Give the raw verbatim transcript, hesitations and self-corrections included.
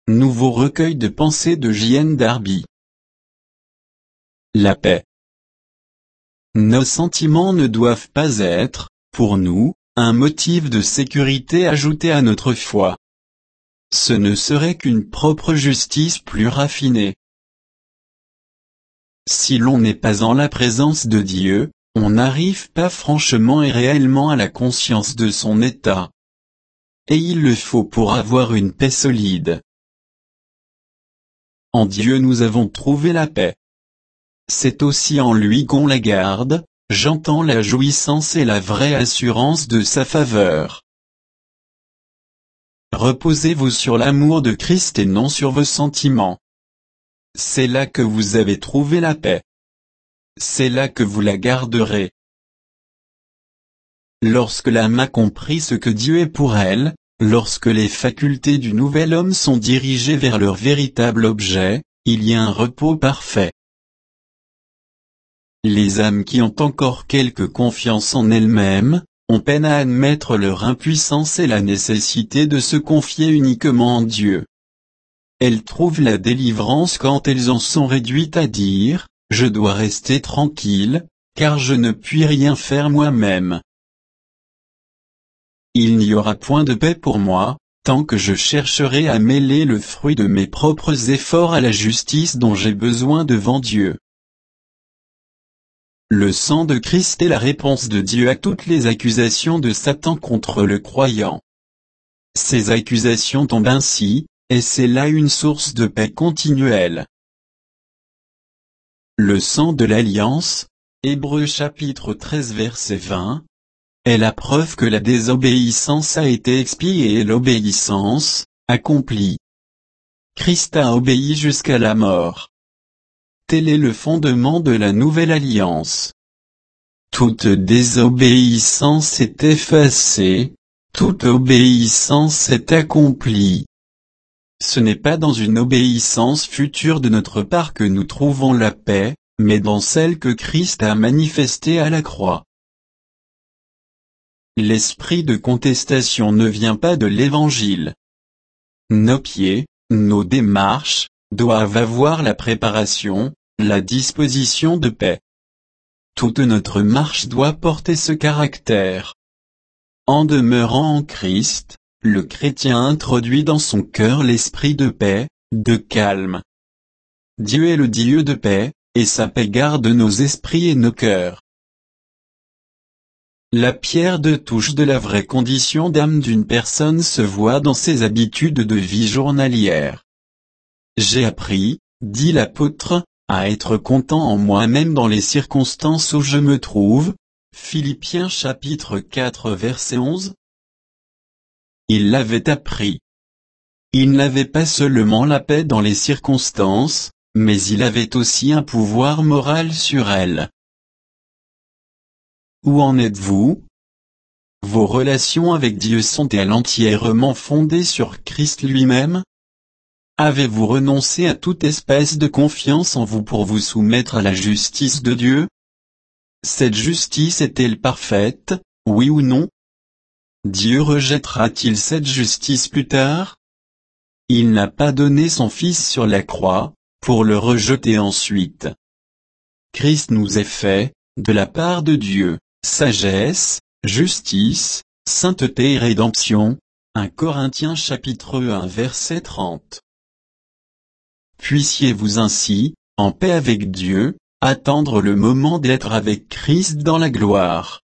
Nouveau recueil de pensées de J N Darby. La paix. Nos sentiments ne doivent pas être, pour nous, un motif de sécurité ajouté à notre foi. Ce ne serait qu'une propre justice plus raffinée. Si l'on n'est pas en la présence de Dieu, on n'arrive pas franchement et réellement à la conscience de son état. Et il le faut pour avoir une paix solide. En Dieu nous avons trouvé la paix. C'est aussi en lui qu'on la garde, j'entends la jouissance et la vraie assurance de sa faveur. Reposez-vous sur l'amour de Christ et non sur vos sentiments. C'est là que vous avez trouvé la paix. C'est là que vous la garderez. Lorsque l'âme a compris ce que Dieu est pour elle, lorsque les facultés du nouvel homme sont dirigées vers leur véritable objet, il y a un repos parfait. Les âmes qui ont encore quelque confiance en elles-mêmes, ont peine à admettre leur impuissance et la nécessité de se confier uniquement en Dieu. Elles trouvent la délivrance quand elles en sont réduites à dire, « Je dois rester tranquille, car je ne puis rien faire moi-même. Il n'y aura point de paix pour moi, tant que je chercherai à mêler le fruit de mes propres efforts à la justice dont j'ai besoin devant Dieu. » Le sang de Christ est la réponse de Dieu à toutes les accusations de Satan contre le croyant. Ces accusations tombent ainsi, et c'est là une source de paix continuelle. Le sang de l'alliance, Hébreux chapitre treize verset vingt, est la preuve que la désobéissance a été expiée et l'obéissance, accomplie. Christ a obéi jusqu'à la mort. Tel est le fondement de la nouvelle alliance. Toute désobéissance est effacée, toute obéissance est accomplie. Ce n'est pas dans une obéissance future de notre part que nous trouvons la paix, mais dans celle que Christ a manifestée à la croix. L'esprit de contestation ne vient pas de l'Évangile. Nos pieds, nos démarches, doivent avoir la préparation, la disposition de paix. Toute notre marche doit porter ce caractère. En demeurant en Christ, le chrétien introduit dans son cœur l'esprit de paix, de calme. Dieu est le Dieu de paix, et sa paix garde nos esprits et nos cœurs. La pierre de touche de la vraie condition d'âme d'une personne se voit dans ses habitudes de vie journalière. J'ai appris, dit l'apôtre, à être content en moi-même dans les circonstances où je me trouve. Philippiens chapitre quatre verset onze. Il l'avait appris. Il n'avait pas seulement la paix dans les circonstances, mais il avait aussi un pouvoir moral sur elles. Où en êtes-vous? Vos relations avec Dieu sont-elles entièrement fondées sur Christ lui-même? Avez-vous renoncé à toute espèce de confiance en vous pour vous soumettre à la justice de Dieu? Cette justice est-elle parfaite, oui ou non? Dieu rejettera-t-il cette justice plus tard? Il n'a pas donné son Fils sur la croix, pour le rejeter ensuite. Christ nous est fait, de la part de Dieu, sagesse, justice, sainteté et rédemption. un Corinthiens chapitre un verset trente. Puissiez-vous ainsi, en paix avec Dieu, attendre le moment d'être avec Christ dans la gloire.